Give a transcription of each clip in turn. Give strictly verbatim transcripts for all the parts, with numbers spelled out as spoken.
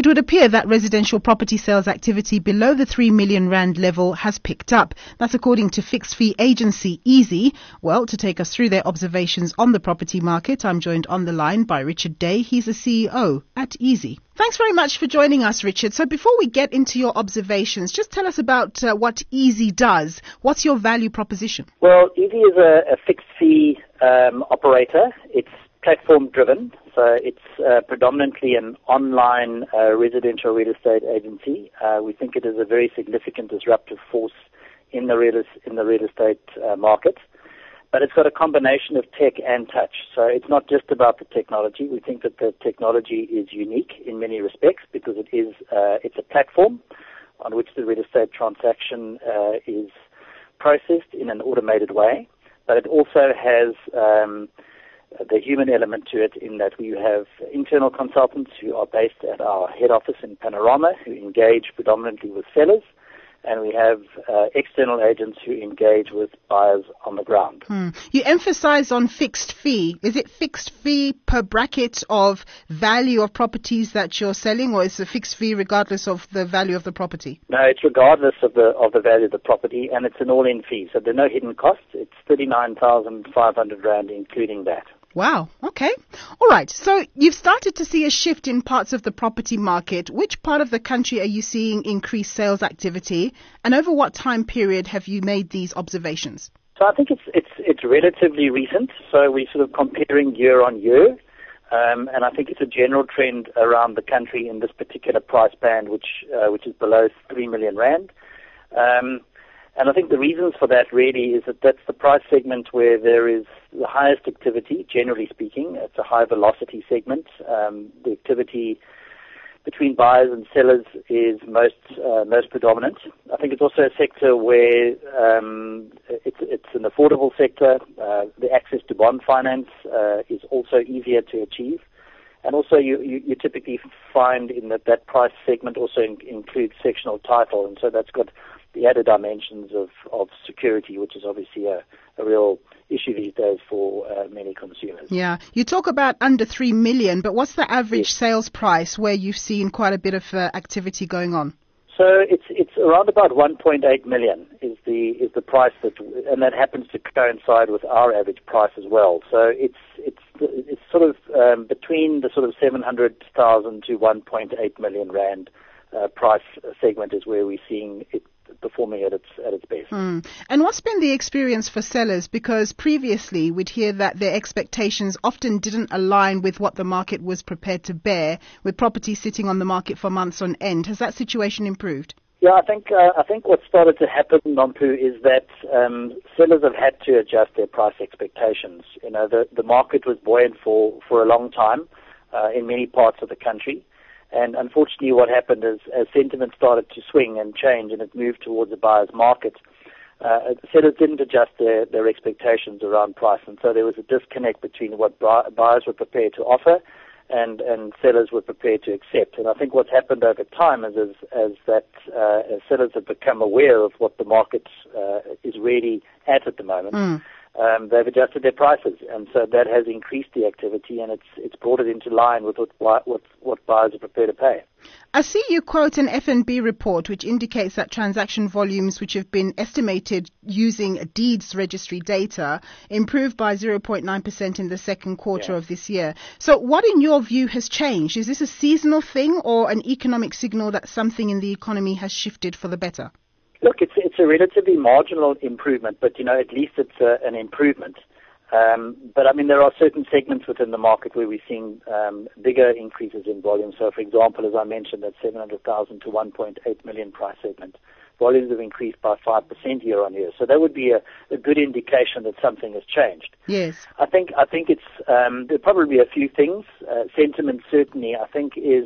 It would appear that residential property sales activity below the three million rand level has picked up. That's according to fixed fee agency Easy. Well, to take us through their observations on the property market, I'm joined on the line by Richard Day. He's the C E O at Easy. Thanks very much for joining us, Richard. So before we get into your observations, just tell us about uh, what Easy does. What's your value proposition? Well, Easy is a, a fixed fee um, operator. It's platform driven, so it's uh, predominantly an online uh, residential real estate agency. Uh, we think it is a very significant disruptive force in the real, in the real estate uh, market. But it's got a combination of tech and touch. So it's not just about the technology. We think that the technology is unique in many respects because it is uh, it's a platform on which the real estate transaction uh, is processed in an automated way. But it also has um, the human element to it in that we have internal consultants who are based at our head office in Panorama who engage predominantly with sellers. And we have uh, external agents who engage with buyers on the ground. Hmm. You emphasize on fixed fee. Is it fixed fee per bracket of value of properties that you're selling, or is it a fixed fee regardless of the value of the property? No, it's regardless of the of the value of the property, and it's an all-in fee. So there are no hidden costs. It's thirty-nine thousand five hundred rand, including that. Wow. Okay. All right. So you've started to see a shift in parts of the property market. Which part of the country are you seeing increased sales activity, and over what time period have you made these observations? So I think it's it's it's relatively recent. So we're sort of comparing year on year, um, and I think it's a general trend around the country in this particular price band, which uh, which is below three million rand. Um, And I think the reasons for that really is that that's the price segment where there is the highest activity, generally speaking. It's a high velocity segment. Um, the activity between buyers and sellers is most uh, most predominant. I think it's also a sector where um, it's, it's an affordable sector. Uh, the access to bond finance uh, is also easier to achieve. And also you, you, you typically find in that that price segment also in, includes sectional title, and so that's got the added dimensions of, of security, which is obviously a, a real issue these days for uh, many consumers. Yeah. You talk about under three million, but what's the average yes. sales price where you've seen quite a bit of uh, activity going on? So it's it's around about one point eight million is the is the price that, and that happens to coincide with our average price as well. So it's it's it's sort of um, between the sort of seven hundred thousand to one point eight million rand uh, price segment is where we're seeing it performing at its at its best. Mm. And what's been the experience for sellers? Because previously we'd hear that their expectations often didn't align with what the market was prepared to bear, with property sitting on the market for months on end. Has that situation improved? Yeah, I think uh, I think what started to happen, Nompu, is that um, sellers have had to adjust their price expectations. You know, the the market was buoyant for for a long time uh, in many parts of the country. And unfortunately what happened is as sentiment started to swing and change and it moved towards a buyer's market, uh, sellers didn't adjust their, their expectations around price. And so there was a disconnect between what buyers were prepared to offer and, and sellers were prepared to accept. And I think what's happened over time is as, as that uh, as sellers have become aware of what the market uh, is really at at the moment, mm. Um, they've adjusted their prices, and so that has increased the activity, and it's it's brought it into line with what what, what buyers are prepared to pay. I see you quote an F N B report which indicates that transaction volumes which have been estimated using deeds registry data improved by zero point nine percent in the second quarter yeah. of this year. So what in your view has changed? Is this a seasonal thing or an economic signal that something in the economy has shifted for the better? Look, it's it's a relatively marginal improvement, but, you know, at least it's a, an improvement. Um, but, I mean, there are certain segments within the market where we're seeing um, bigger increases in volume. So, for example, as I mentioned, that seven hundred thousand to one point eight million price segment, volumes have increased by five percent year on year. So that would be a, a good indication that something has changed. Yes. I think I think it's um, there'll probably be a few things. Uh, sentiment certainly, I think, is...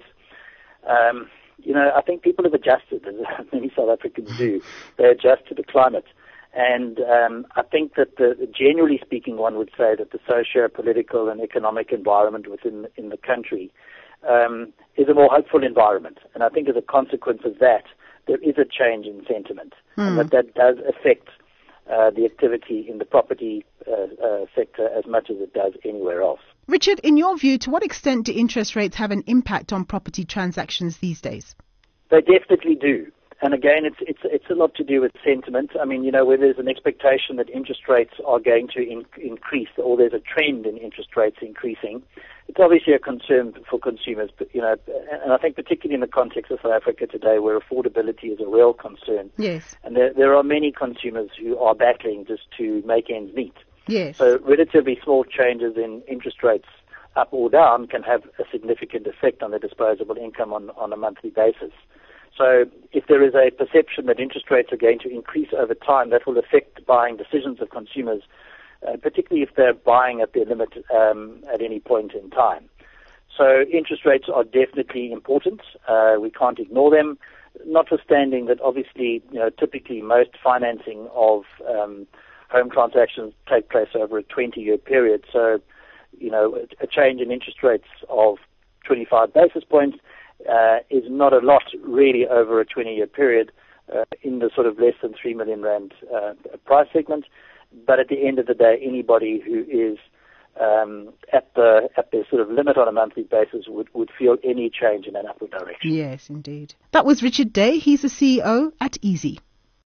Um, You know, I think people have adjusted, as many South Africans do. They adjust to the climate. And um, I think that, the, generally speaking, one would say that the socio-political and economic environment within in the country um, is a more hopeful environment. And I think as a consequence of that, there is a change in sentiment. Mm. And that that does affect uh, the activity in the property uh, uh, sector as much as it does anywhere else. Richard, in your view, to what extent do interest rates have an impact on property transactions these days? They definitely do. And again, it's it's it's a lot to do with sentiment. I mean, you know, where there's an expectation that interest rates are going to in, increase, or there's a trend in interest rates increasing, it's obviously a concern for consumers. But, you know, and I think particularly in the context of South Africa today, where affordability is a real concern. Yes. And there there are many consumers who are battling just to make ends meet. Yes. So relatively small changes in interest rates up or down can have a significant effect on their disposable income on, on a monthly basis. So if there is a perception that interest rates are going to increase over time, that will affect buying decisions of consumers, uh, particularly if they're buying at their limit um, at any point in time. So interest rates are definitely important. Uh, we can't ignore them, notwithstanding that obviously, you know, typically most financing of um, home transactions take place over a twenty-year period. So, you know, a change in interest rates of twenty-five basis points Uh, is not a lot really over a twenty-year period uh, in the sort of less than three million rand uh, price segment. But at the end of the day, anybody who is um, at the at their sort of limit on a monthly basis would, would feel any change in an upward direction. Yes, indeed. That was Richard Day. He's the C E O at Easy.